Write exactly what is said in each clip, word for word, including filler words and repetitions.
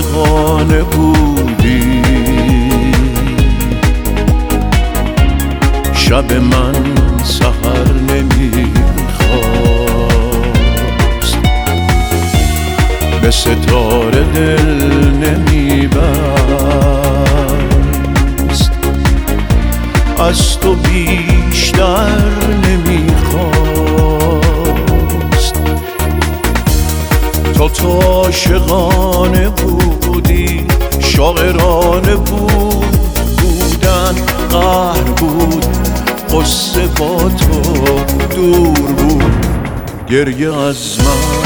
عاشقانه بودی، شب من سحر نمیخواست، به ستاره دل نمیبست، از تو بیشتر نمیخواست. تو تو عاشقانه بودی، شاعرانه بود، بودن قهر بود، قصه با تو دور بود، گریه از من.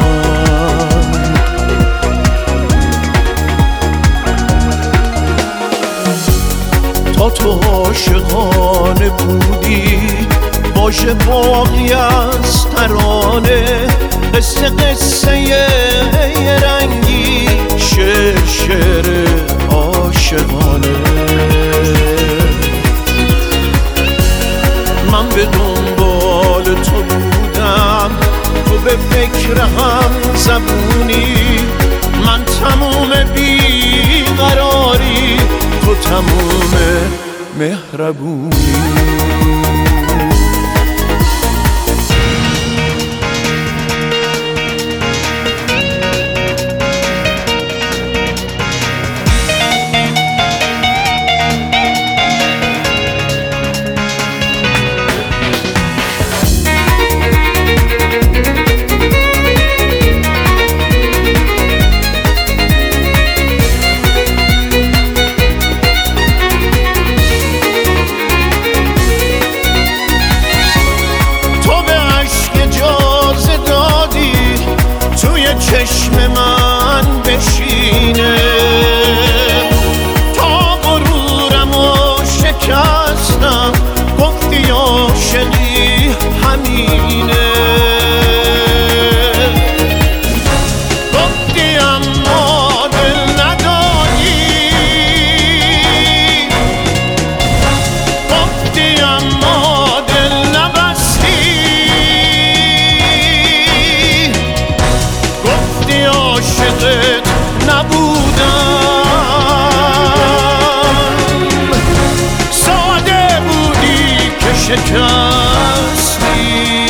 تا تو عاشقانه بودی، باشه باقی از ترانه، قصه قصه یه رنگی، شعر شعر عاشقانه. من به دنبال تو بودم، تو به فکر هم زبونی، من تموم بیقراری، تو تموم مهربونی. چشم من بشینه تا غرورمو شکستم، گفتی عاشقی همینه، گفتی اما دل نداری، گفتی اما دل نبستی، عاشقت نبودم، ساده بودی که شکستی.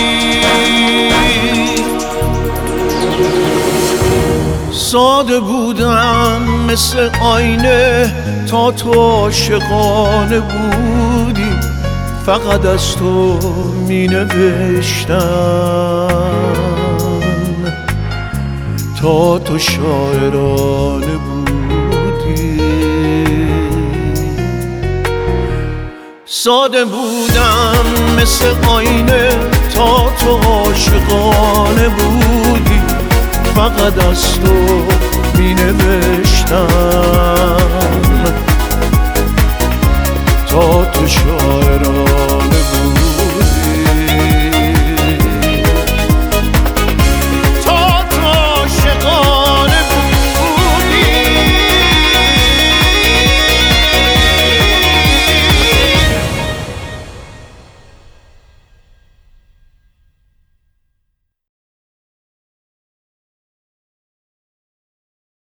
ساده بودم مثل آینه، تا تو عاشقانه بودی، فقط از تو می نوشتم، تا تو شاعرانه بودی. ساده بودم مثل آینه، تا تو عاشقانه بودی، فقط از تو می نوشتم.